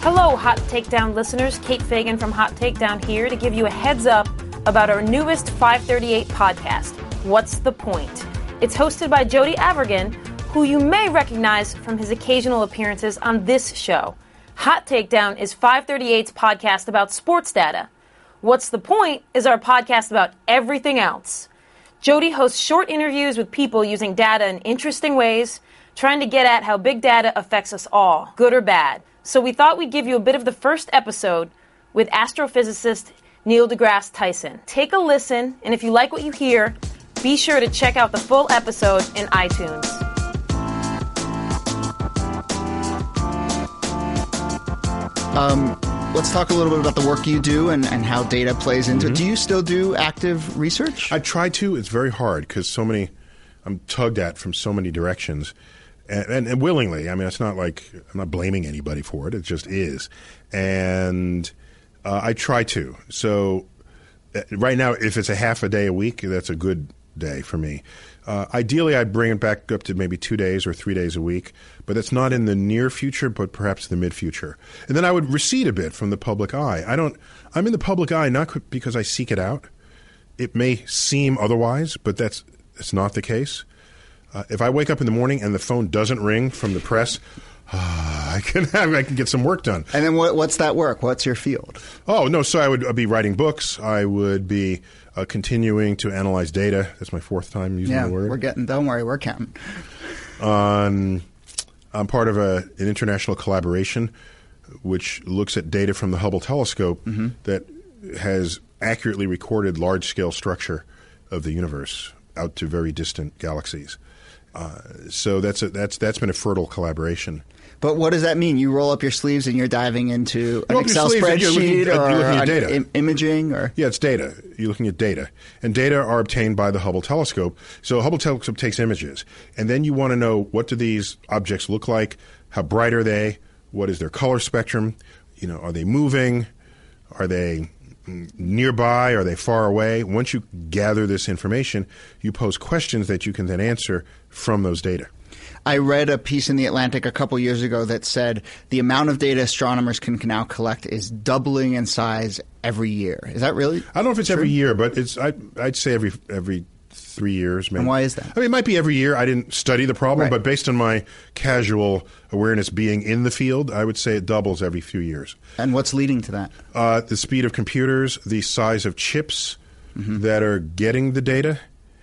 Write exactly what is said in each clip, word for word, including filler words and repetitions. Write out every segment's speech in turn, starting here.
Hello, Hot Takedown listeners. Kate Fagan from Hot Takedown here to give you a heads up about our newest five thirty-eight podcast, What's the Point? It's hosted by Jody Avirgan, who you may recognize from his occasional appearances on this show. Hot Takedown is five thirty-eight's podcast about sports data. What's the Point is our podcast about everything else. Jody hosts short interviews with people using data in interesting ways, trying to get at how big data affects us all, good or bad. So we thought we'd give you a bit of the first episode with astrophysicist Neil deGrasse Tyson. Take a listen, and if you like what you hear, be sure to check out the full episode in iTunes. Um, let's talk a little bit about the work you do and, and how data plays into mm-hmm. it. Do you still do active research? I try to. It's very hard because so many, I'm tugged at from so many directions. And, and, and willingly. I mean, it's not like I'm not blaming anybody for it. It just is. And uh, I try to. So uh, right now, if it's a half a day a week, that's a good day for me. Uh, ideally, I'd bring it back up to maybe two days or three days a week. But that's not in the near future, but perhaps the mid-future. And then I would recede a bit from the public eye. I don't. I'm in the public eye not because I seek it out. It may seem otherwise, but that's it's not the case. Uh, if I wake up in the morning and the phone doesn't ring from the press, uh, I can have, I can get some work done. And then what, what's that work? What's your field? Oh, no. So I would I'd be writing books. I would be uh, continuing to analyze data. That's my fourth time using yeah, the word. Yeah, we're getting, don't worry, we're counting. Um, I'm part of a, an international collaboration which looks at data from the Hubble telescope mm-hmm. that has accurately recorded large-scale structure of the universe out to very distant galaxies. Uh, so that's a, that's that's been a fertile collaboration. But what does that mean? You roll up your sleeves and you're diving into an roll Excel spreadsheet you're looking, or you're looking at data. Im- imaging? Or Yeah, it's data. You're looking at data. And data are obtained by the Hubble telescope. So Hubble telescope takes images. And then you want to know, what do these objects look like? How bright are they? What is their color spectrum? You know, are they moving? Are they nearby? Are they far away? Once you gather this information, you pose questions that you can then answer from those data. I read a piece in The Atlantic a couple years ago that said the amount of data astronomers can now collect is doubling in size every year. Is that really I don't know if it's true? every year, but it's I, I'd say every every three years. Maybe. And why is that? I mean, it might be every year. I didn't study the problem, right. but based on my casual awareness being in the field, I would say it doubles every few years. And what's leading to that? Uh, the speed of computers, the size of chips mm-hmm. that are getting the data,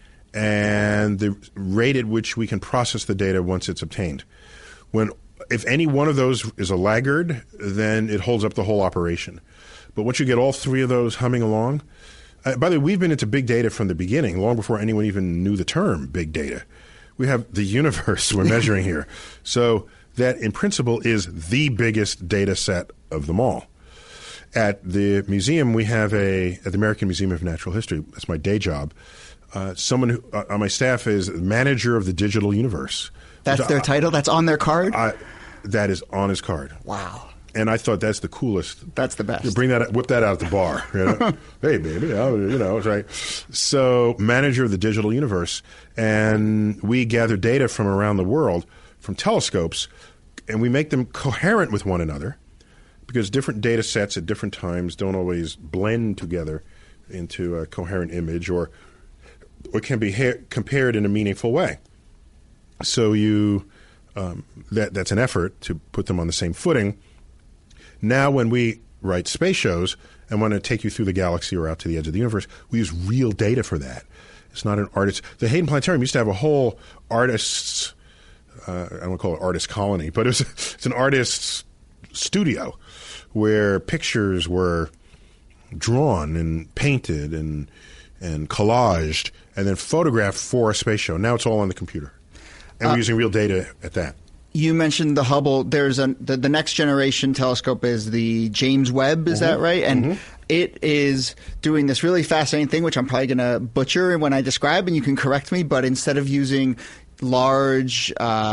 and the rate at which we can process the data once it's obtained. When, if any one of those is a laggard, then it holds up the whole operation. But once you get all three of those humming along, uh, by the way, we've been into big data from the beginning, long before anyone even knew the term big data. We have the universe we're measuring here. So that, in principle, is the biggest data set of them all. At the museum, we have a, at the American Museum of Natural History, that's my day job, Uh, someone who, uh, on my staff is manager of the digital universe. That's Which their I, title? That's on their card? I, that is on his card. Wow. And I thought that's the coolest. That's the best. You bring that, whip that out at the bar. You know? Hey, baby, you know, it's right. So, manager of the digital universe, and we gather data from around the world from telescopes, and we make them coherent with one another, because different data sets at different times don't always blend together into a coherent image, or or can be ha- compared in a meaningful way. So you um, that that's an effort to put them on the same footing. Now when we write space shows and want to take you through the galaxy or out to the edge of the universe, we use real data for that. It's not an artist. The Hayden Planetarium used to have a whole artists, uh, I don't want to call it artist colony, but it was, it's an artist's studio where pictures were drawn and painted and and collaged and then photographed for a space show. Now it's all on the computer. And uh, we're using real data at that. You mentioned the Hubble. There's a the, the next generation telescope is the James Webb. Is mm-hmm. that right? And mm-hmm. it is doing this really fascinating thing, which I'm probably going to butcher when I describe, and you can correct me. But instead of using large uh,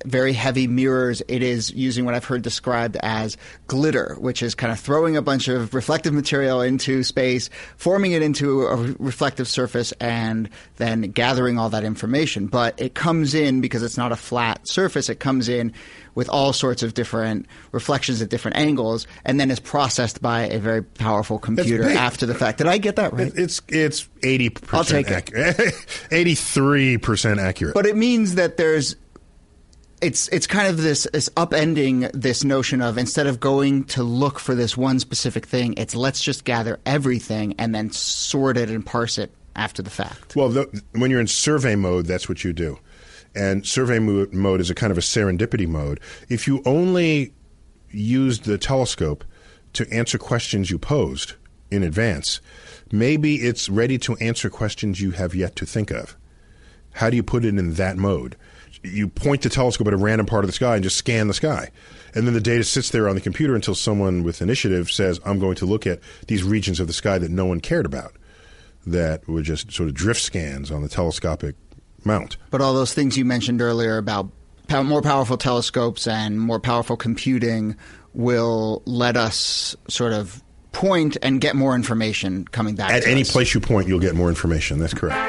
very heavy mirrors. It is using what I've heard described as glitter, which is kind of throwing a bunch of reflective material into space, forming it into a re- reflective surface, and then gathering all that information. But it comes in, because it's not a flat surface, it comes in with all sorts of different reflections at different angles, and then is processed by a very powerful computer after the fact. Did I get that right? It's it's eighty percent I'll take accurate. eighty-three percent accurate. But it means that there's it's it's kind of this, this upending this notion of, instead of going to look for this one specific thing, it's let's just gather everything and then sort it and parse it after the fact. Well, the, when you're in survey mode, that's what you do. And survey mo- mode is a kind of a serendipity mode. If you only used the telescope to answer questions you posed in advance, maybe it's ready to answer questions you have yet to think of. How do you put it in that mode? You point the telescope at a random part of the sky and just scan the sky. And then the data sits there on the computer until someone with initiative says, I'm going to look at these regions of the sky that no one cared about, that were just sort of drift scans on the telescopic mount. But all those things you mentioned earlier about pow- more powerful telescopes and more powerful computing will let us sort of point and get more information coming back At to any us. place you point, you'll get more information. That's correct.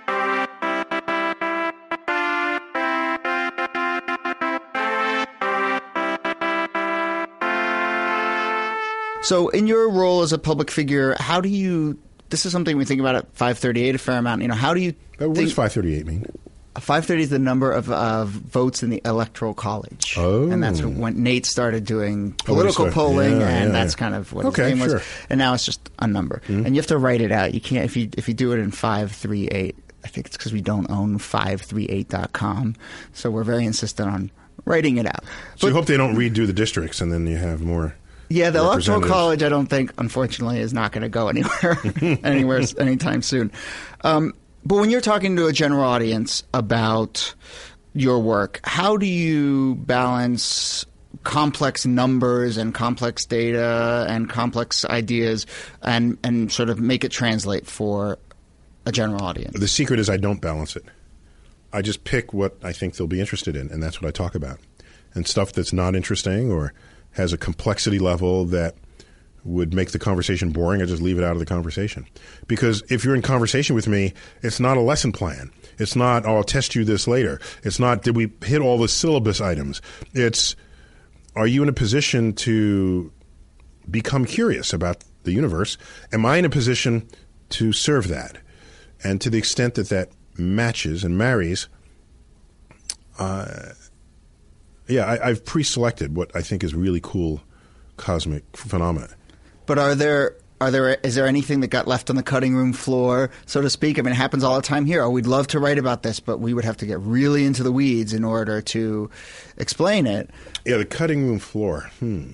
So in your role as a public figure, how do you – this is something we think about at five thirty-eight a fair amount. You know, how do you Uh, what think, does five thirty-eight mean? five thirty is the number of uh, votes in the Electoral College. Oh. And that's when Nate started doing political started- polling, yeah, and yeah, that's yeah. kind of what Okay, his name was. sure. And now it's just a number. Mm-hmm. And you have to write it out. You can't – if you if you do it in five three eight, I think it's because we don't own five three eight dot com. So we're very insistent on writing it out. So you hope they don't redo the districts and then you have more – Yeah, the Electoral representatives. College, I don't think, unfortunately, is not going to go anywhere, anywhere anytime soon. Um, but when you're talking to a general audience about your work, how do you balance complex numbers and complex data and complex ideas and, and sort of make it translate for a general audience? The secret is I don't balance it. I just pick what I think they'll be interested in, and that's what I talk about. And stuff that's not interesting or has a complexity level that would make the conversation boring, I just leave it out of the conversation. Because if you're in conversation with me, it's not a lesson plan. It's not, oh, I'll test you this later. It's not, did we hit all the syllabus items? It's, are you in a position to become curious about the universe? Am I in a position to serve that? And to the extent that that matches and marries, uh, yeah, I, I've pre-selected what I think is really cool cosmic phenomena. But are there are there is there anything that got left on the cutting room floor, so to speak? I mean, it happens all the time here. Oh, we'd love to write about this, but we would have to get really into the weeds in order to explain it. Yeah, the cutting room floor. Hmm.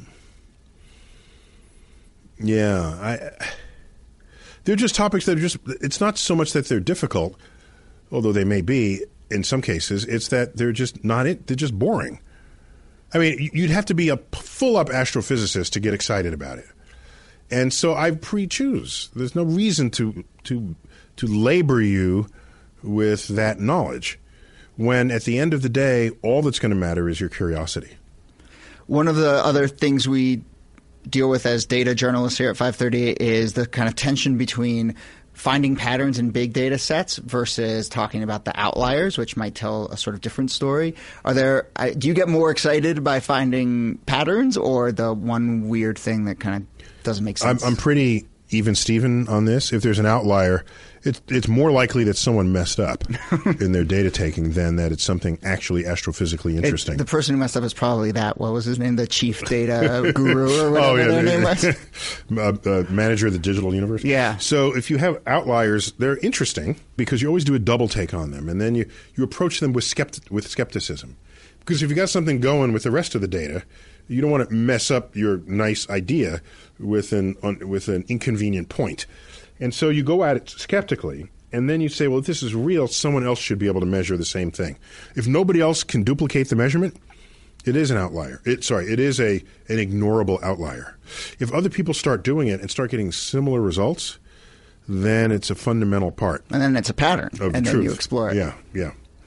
Yeah, I. They're just topics that are just. It's not so much that they're difficult, although they may be in some cases. It's that they're just not. It. They're just boring. I mean, you'd have to be a full-up astrophysicist to get excited about it. And so I pre-choose. There's no reason to to to labor you with that knowledge when at the end of the day, all that's going to matter is your curiosity. One of the other things we deal with as data journalists here at five thirty-eight is the kind of tension between finding patterns in big data sets versus talking about the outliers, which might tell a sort of different story. Are there? Do you get more excited by finding patterns, or the one weird thing that kind of doesn't make sense? I'm, I'm pretty even Steven on this. If there's an outlier, it's it's more likely that someone messed up in their data taking than that it's something actually astrophysically interesting. It, the person who messed up is probably that. What was his name? The chief data guru or whatever oh, yeah, their the, name was. uh, uh, manager of the digital universe. Yeah. So if you have outliers, they're interesting because you always do a double take on them, and then you, you approach them with skept- with skepticism. Because if you got something going with the rest of the data, you don't want to mess up your nice idea with an un, with an inconvenient point. And so you go at it skeptically, and then you say, well, if this is real, someone else should be able to measure the same thing. If nobody else can duplicate the measurement, it is an outlier. It, sorry, it is a an ignorable outlier. If other people start doing it and start getting similar results, then it's a fundamental part And then it's a pattern, of and the then truth. you explore it. Yeah, yeah.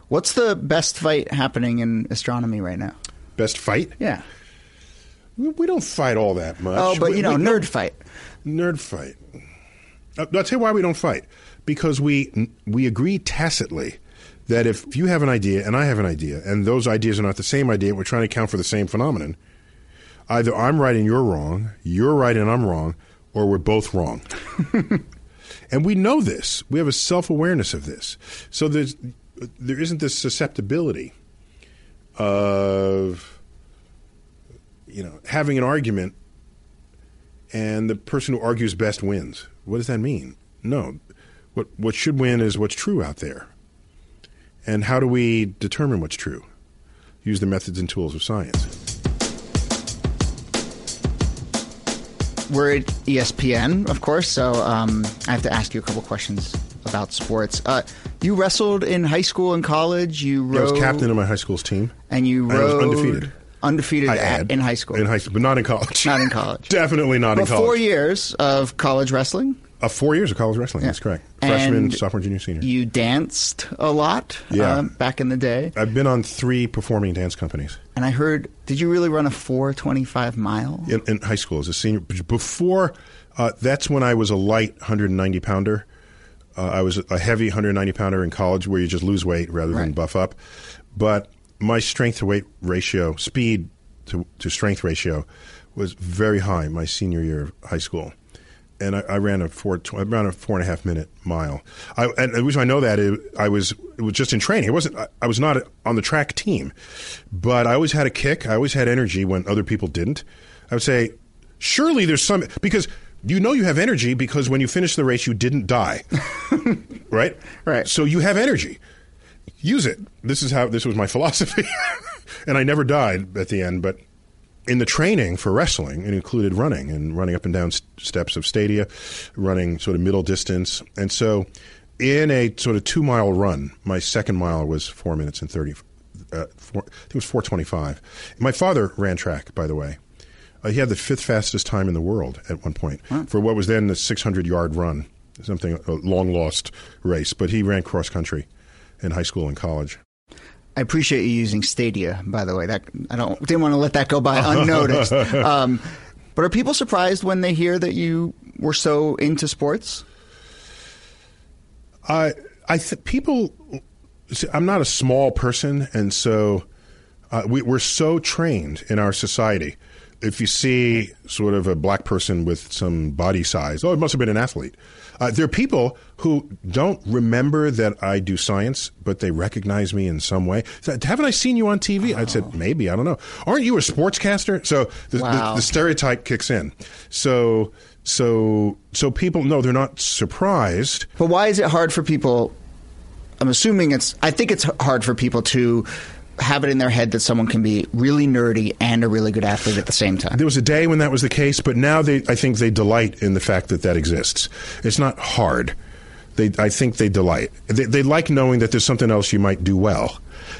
What's the best fight happening in astronomy right now? Best fight? Yeah. We, we don't fight all that much. Oh, but, we, you know, we, nerd fight. Nerd fight. Uh, I'll tell you why we don't fight. Because we we agree tacitly that if you have an idea and I have an idea, and those ideas are not the same idea, and we're trying to account for the same phenomenon, either I'm right and you're wrong, you're right and I'm wrong, or we're both wrong. And we know this. We have a self-awareness of this. So there's, there isn't this susceptibility of, you know, having an argument and the person who argues best wins. What does that mean? No. What what should win is what's true out there. And how do we determine what's true? Use the methods and tools of science. We're at E S P N, of course, so um, I have to ask you a couple questions about sports. Uh, you wrestled in high school and college. You rode, yeah, I was captain of my high school's team. And you rode... I was undefeated. Undefeated at, in high school. In high school, but not in college. Not in college. Definitely not but in college. Four years of college wrestling? Uh, four years of college wrestling, yeah. That's correct. Freshman, and sophomore, junior, senior. You danced a lot yeah. uh, back in the day. I've been on three performing dance companies. And I heard, did you really run a four twenty-five mile? In, in high school as a senior. Before, uh, that's when I was a light one hundred ninety pounder. Uh, I was a heavy one hundred ninety pounder in college where you just lose weight rather than right. buff up. But my strength to weight ratio, speed to, to strength ratio, was very high my senior year of high school. And I, I ran a four, I ran a four and a half minute mile. I, and the reason I know that is I was it was just in training. It wasn't. I, I was not on the track team, but I always had a kick. I always had energy when other people didn't. I would say, surely there's some because you know you have energy because when you finish the race you didn't die, right? Right. So you have energy. Use it. This is how. This was my philosophy, and I never died at the end, but. In the training for wrestling, it included running and running up and down st- steps of stadia, running sort of middle distance. And so in a sort of two-mile run, my second mile was four minutes and thirty, uh, four, I think it was four twenty-five. My father ran track, by the way. Uh, he had the fifth fastest time in the world at one point huh. for what was then the six hundred yard run, something, a long-lost race. But he ran cross-country in high school and college. I appreciate you using Stadia, by the way. That I don't didn't want to let that go by unnoticed. um, but are people surprised when they hear that you were so into sports? I I th- people. See, I'm not a small person, and so uh, we, we're so trained in our society. If you see sort of a black person with some body size, oh, it must have been an athlete. Uh, there are people who don't remember that I do science, but they recognize me in some way. So, haven't I seen you on T V? Oh. I said, maybe, I don't know. Aren't you a sportscaster? So the, wow. the, the stereotype kicks in. So, so, so people, no, they're not surprised. But why is it hard for people? I'm assuming it's, I think it's hard for people to have it in their head that someone can be really nerdy and a really good athlete at the same time. There was a day when that was the case, but now they, I think they delight in the fact that that exists. It's not hard. They, I think they delight. They, they like knowing that there's something else you might do well,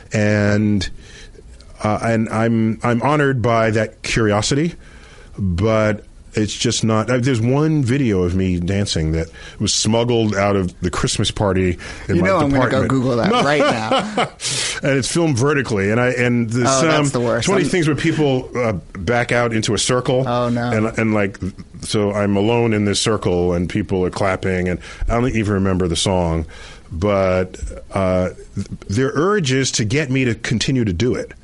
and uh, and I'm I'm honored by that curiosity, but. It's just not. There's one video of me dancing that was smuggled out of the Christmas party in you my know department. I'm going to go Google that no. right now. And it's filmed vertically, and I and there's oh, some that's the worst. twenty things where people uh, back out into a circle. Oh no! And and like so, I'm alone in this circle, and people are clapping, and I don't even remember the song, but uh, their urge is to get me to continue to do it.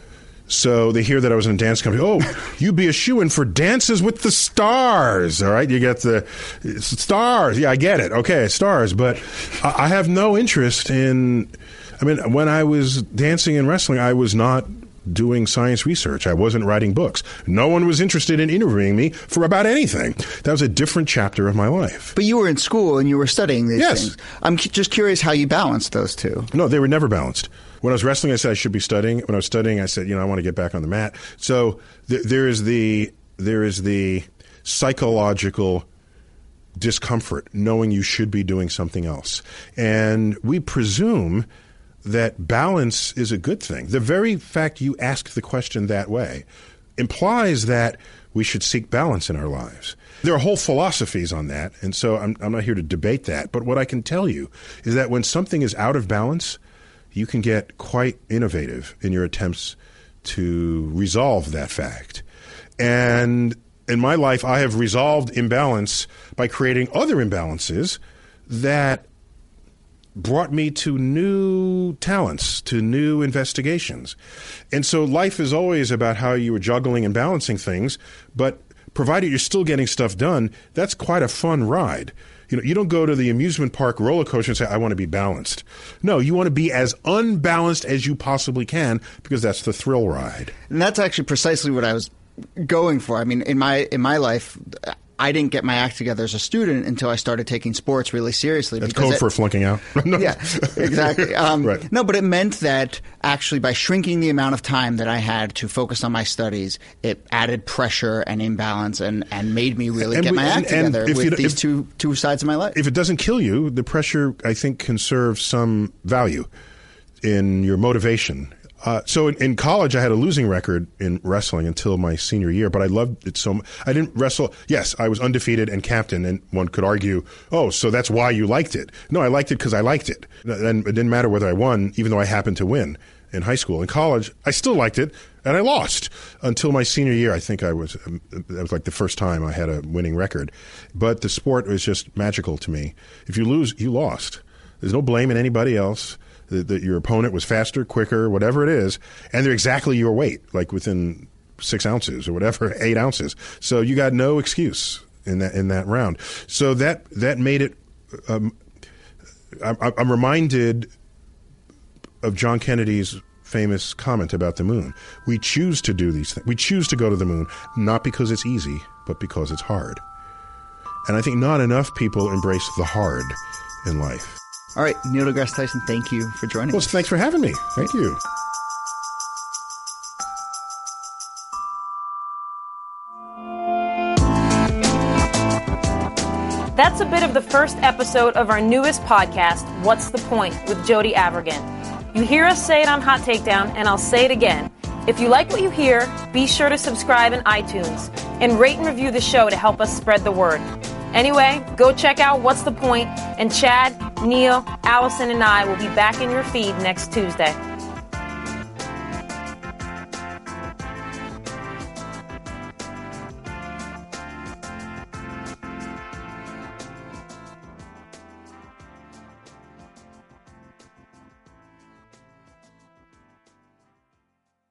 So they hear that I was in a dance company. Oh, you'd be a shoo-in for Dances with the Stars. All right, you get the stars. Yeah, I get it. Okay, stars. But I have no interest in, I mean, when I was dancing and wrestling, I was not doing science research. I wasn't writing books. No one was interested in interviewing me for about anything. That was a different chapter of my life. But you were in school and you were studying these yes. things. I'm cu- just curious how you balanced those two. No, they were never balanced. When I was wrestling, I said I should be studying. When I was studying, I said, you know, I want to get back on the mat. So th- there is the there is the psychological discomfort knowing you should be doing something else. And we presume that balance is a good thing. The very fact you ask the question that way implies that we should seek balance in our lives. There are whole philosophies on that, and so I'm, I'm not here to debate that. But what I can tell you is that when something is out of balance, you can get quite innovative in your attempts to resolve that fact. And in my life, I have resolved imbalance by creating other imbalances that brought me to new talents, to new investigations. And so life is always about how you are juggling and balancing things, but provided you're still getting stuff done, that's quite a fun ride. You know, you don't go to the amusement park roller coaster and say, I want to be balanced. No, you want to be as unbalanced as you possibly can, because that's the thrill ride. And that's actually precisely what I was going for. I mean, in my in my life, I didn't get my act together as a student until I started taking sports really seriously. That's code it, for flunking out. No. Yeah, exactly. Um, right. No, but it meant that actually by shrinking the amount of time that I had to focus on my studies, it added pressure and imbalance and, and made me really and get we, my act and, together and with you, these if, two two sides of my life. If it doesn't kill you, the pressure, I think, can serve some value in your motivation. Uh, so in, in college, I had a losing record in wrestling until my senior year, but I loved it so much. I didn't wrestle. Yes, I was undefeated and captain, and one could argue, oh, so that's why you liked it. No, I liked it because I liked it. And it didn't matter whether I won, even though I happened to win in high school. In college, I still liked it, and I lost until my senior year. I think I was, that was like the first time I had a winning record. But the sport was just magical to me. If you lose, you lost. There's no blame in anybody else. That your opponent was faster, quicker, whatever it is, and they're exactly your weight, like within six ounces or whatever, eight ounces. So you got no excuse in that in that round. So that that made it. Um, I, I'm reminded of John Kennedy's famous comment about the moon. We choose to do these things. We choose to go to the moon, not because it's easy, but because it's hard. And I think not enough people embrace the hard in life. All right, Neil deGrasse Tyson, thank you for joining well, us. Thanks for having me. Thank you. That's a bit of the first episode of our newest podcast, What's the Point, with Jody Avirgan. You hear us say it on Hot Takedown, and I'll say it again. If you like what you hear, be sure to subscribe in iTunes and rate and review the show to help us spread the word. Anyway, go check out What's the Point, and Chad, Neil, Allison, and I will be back in your feed next Tuesday.